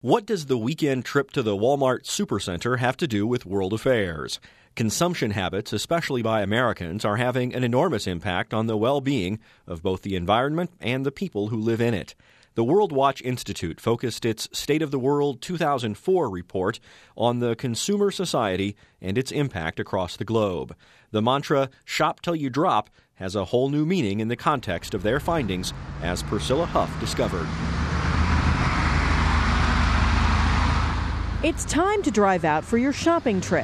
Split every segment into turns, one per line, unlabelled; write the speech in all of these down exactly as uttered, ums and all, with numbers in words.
What does the weekend trip to the Walmart Supercenter have to do with world affairs? Consumption habits, especially by Americans, are having an enormous impact on the well-being of both the environment and the people who live in it. The World Watch Institute focused its State of the World two thousand four report on the consumer society and its impact across the globe. The mantra, "Shop till you drop," has a whole new meaning in the context of their findings, as Priscilla Huff discovered.
It's time to drive out for your shopping trip.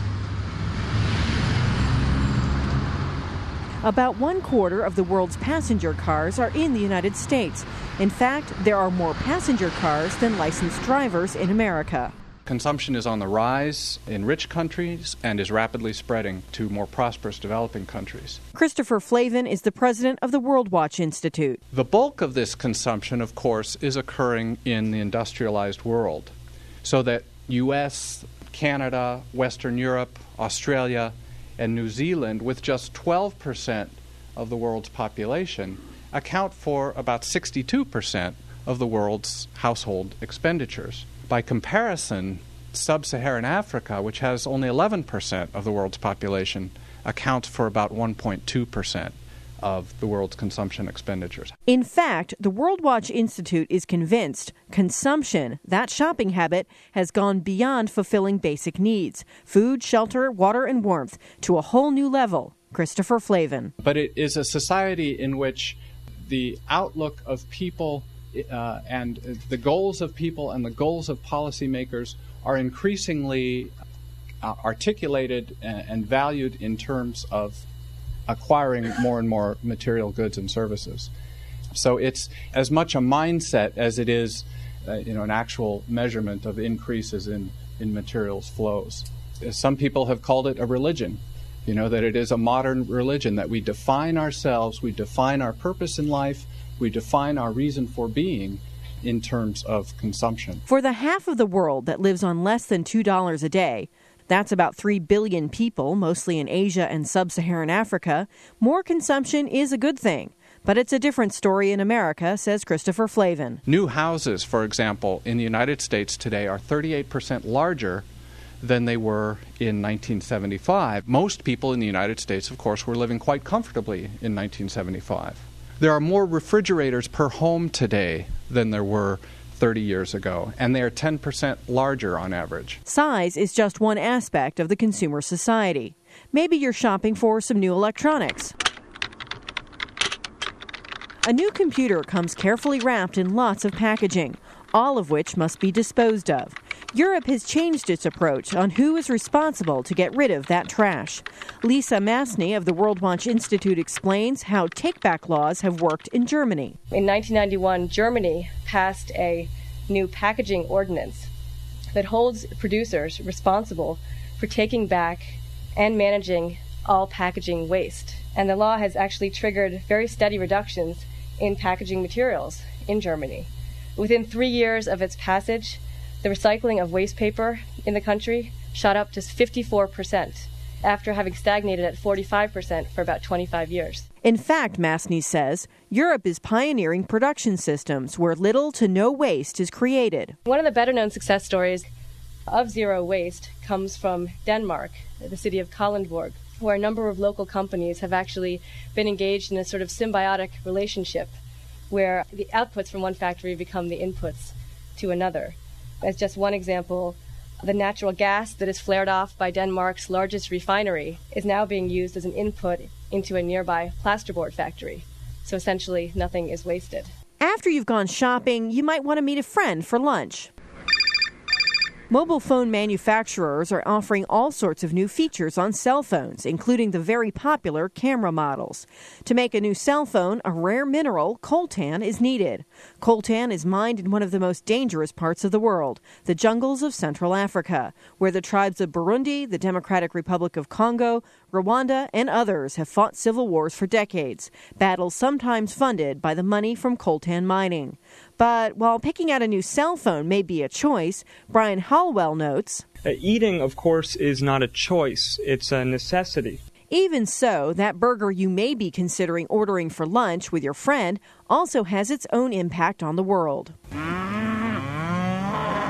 About one quarter of the world's passenger cars are in the United States. In fact, there are more passenger cars than licensed drivers in America.
Consumption is on the rise in rich countries and is rapidly spreading to more prosperous developing countries.
Christopher Flavin is the president of the World Watch Institute.
The bulk of this consumption, of course, is occurring in the industrialized world, so that U S, Canada, Western Europe, Australia, and New Zealand, with just twelve percent of the world's population, account for about sixty-two percent of the world's household expenditures. By comparison, sub-Saharan Africa, which has only eleven percent of the world's population, accounts for about one point two percent of the world's consumption expenditures.
In fact, the World Watch Institute is convinced consumption, that shopping habit, has gone beyond fulfilling basic needs, food, shelter, water, and warmth, to a whole new level. Christopher Flavin.
But it is a society in which the outlook of people uh, and the goals of people and the goals of policymakers are increasingly uh, articulated and, and valued in terms of acquiring more and more material goods and services. So it's as much a mindset as it is uh, you know, an actual measurement of increases in, in materials flows. Some people have called it a religion, you know, that it is a modern religion, that we define ourselves, we define our purpose in life, we define our reason for being in terms of consumption.
For the half of the world that lives on less than two dollars a day, that's about three billion people, mostly in Asia and sub-Saharan Africa, more consumption is a good thing. But it's a different story in America, says Christopher Flavin.
New houses, for example, in the United States today are thirty-eight percent larger than they were in nineteen seventy-five. Most people in the United States, of course, were living quite comfortably in nineteen seventy-five. There are more refrigerators per home today than there were thirty years ago, and they are ten percent larger on average.
Size is just one aspect of the consumer society. Maybe you're shopping for some new electronics. A new computer comes carefully wrapped in lots of packaging, all of which must be disposed of. Europe has changed its approach on who is responsible to get rid of that trash. Lisa Masny of the World Watch Institute explains how take-back laws have worked in Germany.
In nineteen ninety-one, Germany passed a new packaging ordinance that holds producers responsible for taking back and managing all packaging waste. And the law has actually triggered very steady reductions in packaging materials in Germany. Within three years of its passage, the recycling of waste paper in the country shot up to fifty-four percent, after having stagnated at forty-five percent for about twenty-five years.
In fact, Masny says, Europe is pioneering production systems where little to no waste is created.
One of the better-known success stories of zero waste comes from Denmark, the city of Kalundborg, where a number of local companies have actually been engaged in a sort of symbiotic relationship where the outputs from one factory become the inputs to another. As just one example, the natural gas that is flared off by Denmark's largest refinery is now being used as an input into a nearby plasterboard factory. So essentially, nothing is wasted.
After you've gone shopping, you might want to meet a friend for lunch. Mobile phone manufacturers are offering all sorts of new features on cell phones, including the very popular camera models. To make a new cell phone, a rare mineral, coltan, is needed. Coltan is mined in one of the most dangerous parts of the world, the jungles of Central Africa, where the tribes of Burundi, the Democratic Republic of Congo, Rwanda, and others have fought civil wars for decades, battles sometimes funded by the money from coltan mining. But while picking out a new cell phone may be a choice, Brian Hallwell notes,
Uh, eating, of course, is not a choice. It's a necessity.
Even so, that burger you may be considering ordering for lunch with your friend also has its own impact on the world.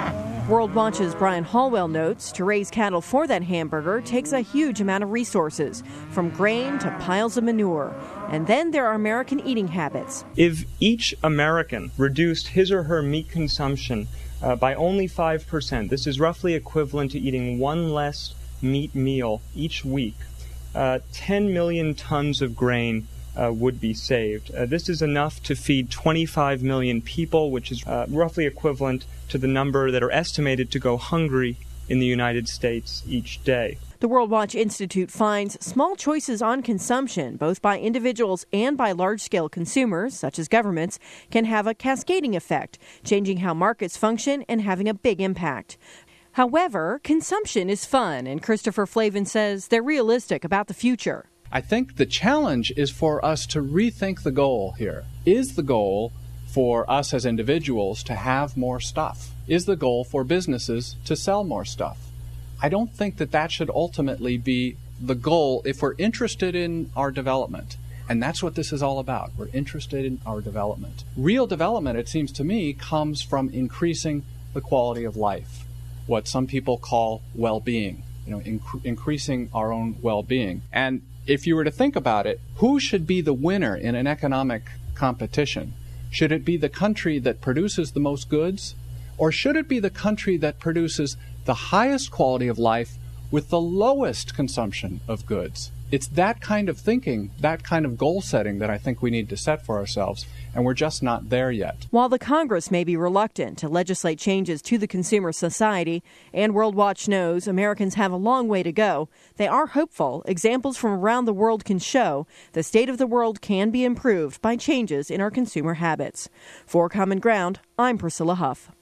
World Watch's Brian Hallwell notes to raise cattle for that hamburger takes a huge amount of resources, from grain to piles of manure. And then there are American eating habits.
If each American reduced his or her meat consumption uh, by only five percent, this is roughly equivalent to eating one less meat meal each week, uh, ten million tons of grain Uh, would be saved. Uh, this is enough to feed twenty-five million people, which is uh, roughly equivalent to the number that are estimated to go hungry in the United States each day.
The World Watch Institute finds small choices on consumption, both by individuals and by large-scale consumers, such as governments, can have a cascading effect, changing how markets function and having a big impact. However, consumption is fun, and Christopher Flavin says they're realistic about the future.
I think the challenge is for us to rethink the goal here. Is the goal for us as individuals to have more stuff? Is the goal for businesses to sell more stuff? I don't think that that should ultimately be the goal if we're interested in our development. And that's what this is all about. We're interested in our development. Real development, it seems to me, comes from increasing the quality of life, what some people call well-being, you know, inc- increasing our own well-being. And if you were to think about it, who should be the winner in an economic competition? Should it be the country that produces the most goods? Or should it be the country that produces the highest quality of life with the lowest consumption of goods? It's that kind of thinking, that kind of goal setting that I think we need to set for ourselves, and we're just not there yet.
While the Congress may be reluctant to legislate changes to the consumer society, and World Watch knows Americans have a long way to go, they are hopeful examples from around the world can show the state of the world can be improved by changes in our consumer habits. For Common Ground, I'm Priscilla Huff.